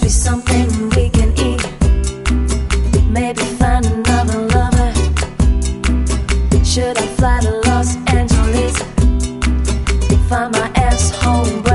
me something we can eat. Maybe find another lover. Should I fly to Los Angeles? Find my ass home.